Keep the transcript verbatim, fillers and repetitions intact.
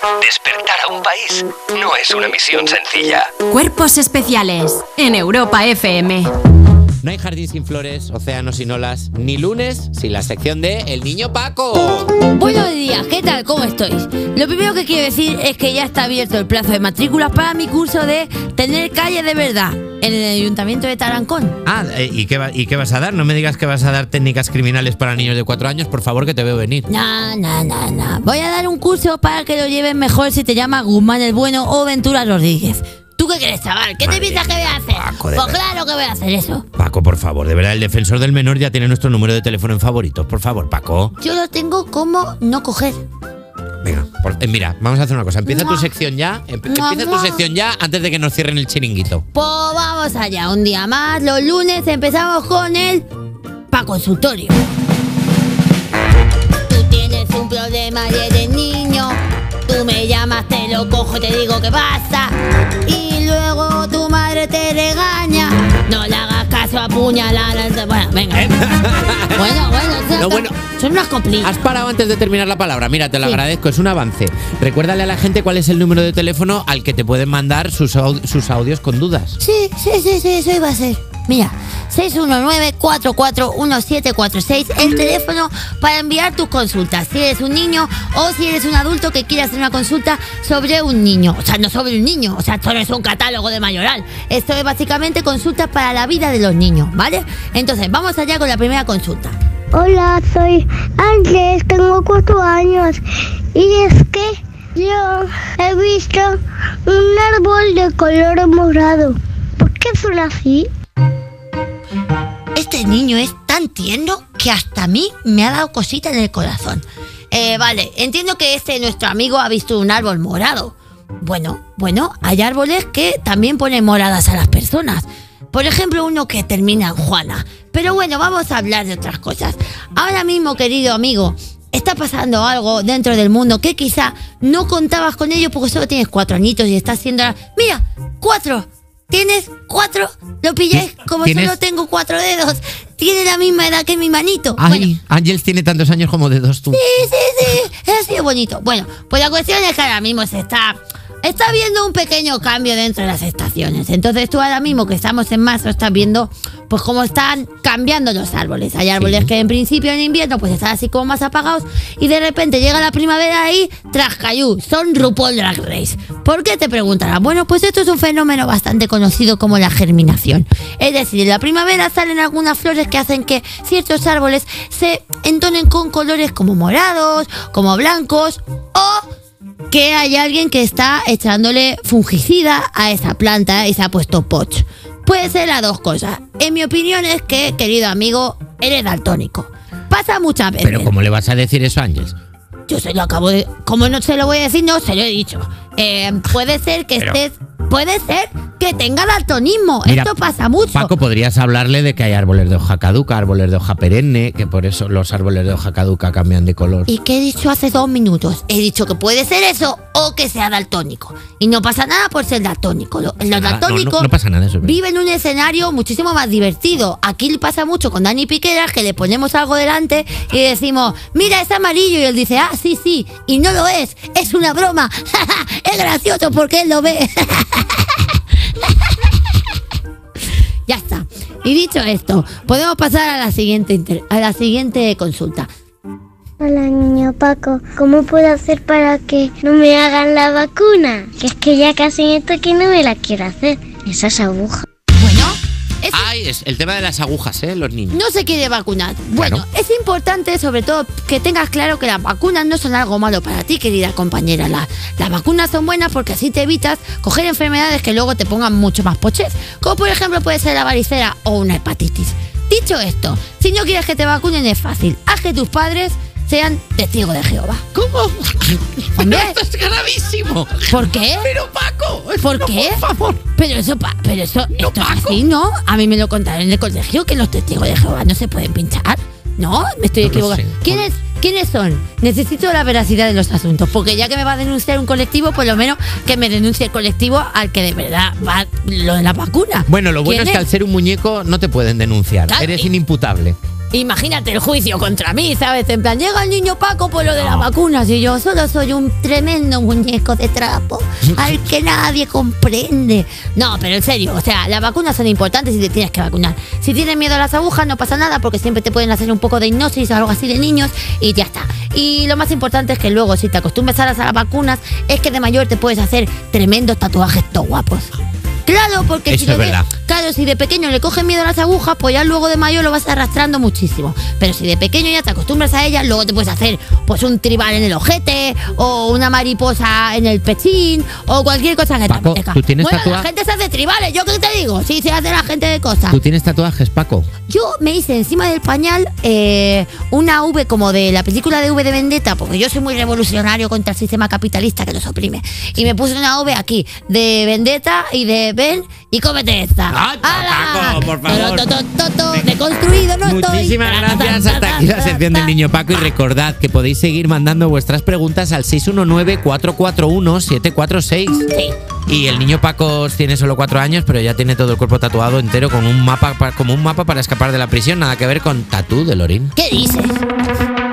Despertar a un país no es una misión sencilla. Cuerpos especiales en Europa F M. No hay jardín sin flores, océano sin olas, ni lunes sin la sección de El Niño Paco. Buenos días, ¿qué tal? ¿Cómo estáis? Lo primero que quiero decir es que ya está abierto el plazo de matrículas para mi curso de Tener Calle de Verdad en el Ayuntamiento de Tarancón. Ah, ¿y qué, va, ¿y qué vas a dar? No me digas que vas a dar técnicas criminales para niños de cuatro años, por favor, que te veo venir. No, no, no, no. Voy a dar un curso para que lo lleven mejor si te llamas Guzmán el Bueno o Ventura Rodríguez. ¿Tú qué crees, chaval? ¿Qué te piensas que voy a hacer? Paco, pues verdad. claro que voy a hacer eso. Paco, por favor, de verdad, el defensor del menor ya tiene nuestro número de teléfono en favoritos. Por favor, Paco. Yo lo tengo como no coger. Venga, por, eh, mira, vamos a hacer una cosa. Empieza Mua. tu sección ya. Empe- Mua, empieza mua. tu sección ya antes de que nos cierren el chiringuito. Pues vamos allá, un día más. Los lunes empezamos con el pa' consultorio. Tú tienes un problema y eres niño. Tú me llamas, te lo cojo, te digo qué pasa. Y luego tu madre te regaña. No le hagas caso, apuñalar. Bueno, venga. bueno, bueno, eso No, bueno. son unas coplillas. Has parado antes de terminar la palabra. Mira, te lo Sí. agradezco, es un avance. Recuérdale a la gente cuál es el número de teléfono al que te pueden mandar sus, au- sus audios con dudas. Sí, sí, sí, sí, eso iba a ser. Mira, seis uno nueve, cuatro cuatro uno, siete cuatro seis, el teléfono para enviar tus consultas. Si eres un niño o si eres un adulto que quiere hacer una consulta sobre un niño. O sea, no sobre un niño, o sea, esto no es un catálogo de Mayoral. Esto es básicamente consultas para la vida de los niños, ¿vale? Entonces, vamos allá con la primera consulta. Hola, soy Ángeles, tengo cuatro años y es que yo he visto un árbol de color morado. ¿Por qué son así? Este niño es tan tierno que hasta a mí me ha dado cosita en el corazón. Eh, vale, entiendo que este nuestro amigo ha visto un árbol morado. Bueno, bueno, hay árboles que también ponen moradas a las personas. Por ejemplo, uno que termina en Juana. Pero bueno, vamos a hablar de otras cosas. Ahora mismo, querido amigo, está pasando algo dentro del mundo que quizá no contabas con ello porque solo tienes cuatro añitos y estás haciendo... ¡Mira! ¡Cuatro! ¿Tienes cuatro? ¿Lo pilláis? Como ¿Tienes? solo tengo cuatro dedos. Tiene la misma edad que mi manito. Ay, Bueno, Ángels tiene tantos años como dedos tú. sí, sí, sí. Ha sido bonito. Bueno, pues la cuestión es que ahora mismo se está... Está viendo un pequeño cambio dentro de las estaciones. Entonces tú ahora mismo que estamos en marzo estás viendo pues cómo están cambiando los árboles. Hay árboles Sí. que en principio en invierno pues están así como más apagados y de repente llega la primavera y trascayú, son RuPaul Drag Race. ¿Por qué te preguntarás? Bueno, pues esto es un fenómeno bastante conocido como la germinación. Es decir, en la primavera salen algunas flores que hacen que ciertos árboles se entonen con colores como morados, como blancos o... que hay alguien que está echándole fungicida a esa planta y se ha puesto poch. Puede ser las dos cosas. En mi opinión es que, querido amigo, eres daltónico. Pasa muchas veces. Pero ¿cómo le vas a decir eso a Ángels? Yo se lo acabo de... Como no se lo voy a decir, no, se lo he dicho. Eh, puede ser que Pero- estés... Puede ser que tenga daltonismo. Mira, Esto pasa mucho. Paco, podrías hablarle de que hay árboles de hoja caduca, árboles de hoja perenne, que por eso los árboles de hoja caduca cambian de color. ¿Y qué he dicho hace dos minutos? He dicho que puede ser eso o que sea daltónico. Y no pasa nada por ser daltónico. Lo- Los Nada, no, daltónicos no, no pasa nada, eso es verdad. viven en un escenario muchísimo más divertido. Aquí le pasa mucho con Dani Piqueras, que le ponemos algo delante y decimos, mira, es amarillo. Y él dice, ah, sí, sí. Y no lo es. Es una broma. Es gracioso porque él lo ve. Ya está. Y dicho esto, podemos pasar a la siguiente inter- a la siguiente consulta. Hola, niño Paco, ¿cómo puedo hacer para que no me hagan la vacuna? Que es que ya casi me toca y no me la quiero hacer. Esas agujas. Bueno, es- Ay, es el tema de las agujas, ¿eh? Los niños. no se quiere vacunar. Bueno, Claro. es importante sobre todo que tengas claro que las vacunas no son algo malo para ti, querida compañera. La- las vacunas son buenas porque así te evitas coger enfermedades que luego te pongan mucho más poches. Como por ejemplo puede ser la varicela o una hepatitis. Dicho esto, si no quieres que te vacunen es fácil. Haz que tus padres sean testigos de Jehová. ¿Cómo? Hombre. Esto es gravísimo. ¿Por qué? Pero Paco, ¿Por no, qué? Por favor. Pero eso, pa- pero eso, No, esto es Paco. así, ¿no? A mí me lo contaron en el colegio que los testigos de Jehová no se pueden pinchar. No, me estoy No lo equivocando. sé. ¿Quiénes, ¿Quiénes son? Necesito la veracidad de los asuntos, porque ya que me va a denunciar un colectivo, por lo menos que me denuncie el colectivo al que de verdad va lo de la vacuna. Bueno, lo bueno ¿Quién es que al ser un muñeco no te pueden denunciar. Claro, Eres y- inimputable. imagínate el juicio contra mí, ¿sabes? En plan, llega el niño Paco por lo de las vacunas y yo solo soy un tremendo muñeco de trapo al que nadie comprende. No, pero en serio, o sea, las vacunas son importantes y te tienes que vacunar. Si tienes miedo a las agujas no pasa nada porque siempre te pueden hacer un poco de hipnosis o algo así de niños y ya está. Y lo más importante es que luego si te acostumbras a las, a las vacunas es que de mayor te puedes hacer tremendos tatuajes todo guapos. Claro, porque Eso si, es de, verdad. claro, si de pequeño le coges miedo a las agujas, pues ya luego de mayor lo vas arrastrando muchísimo. Pero si de pequeño ya te acostumbras a ellas, luego te puedes hacer pues un tribal en el ojete, o una mariposa en el pechín, o cualquier cosa que te Paco, apetezca. ¿tú tienes Bueno, tatua- la gente se hace tribales, ¿yo qué te digo? Sí, se hace la gente de cosas. ¿Tú tienes tatuajes, Paco? Yo me hice encima del pañal eh, una V como de la película de V de Vendetta, porque yo soy muy revolucionario contra el sistema capitalista que nos oprime. Y me puse una V aquí de Vendetta y de ven y cómete esta. ¡Ay, Paco, por favor! To, to, to, to, deconstruido no estoy. Muchísimas gracias. Hasta aquí la sección del Niño Paco. Y recordad que podéis seguir mandando vuestras preguntas al seis uno nueve, cuatro cuatro uno, siete cuatro seis. Sí. Y el niño Paco tiene solo cuatro años, pero ya tiene todo el cuerpo tatuado entero con un mapa pa- como un mapa para escapar de la prisión. Nada que ver con Tatú de Lorín. ¿Qué dices?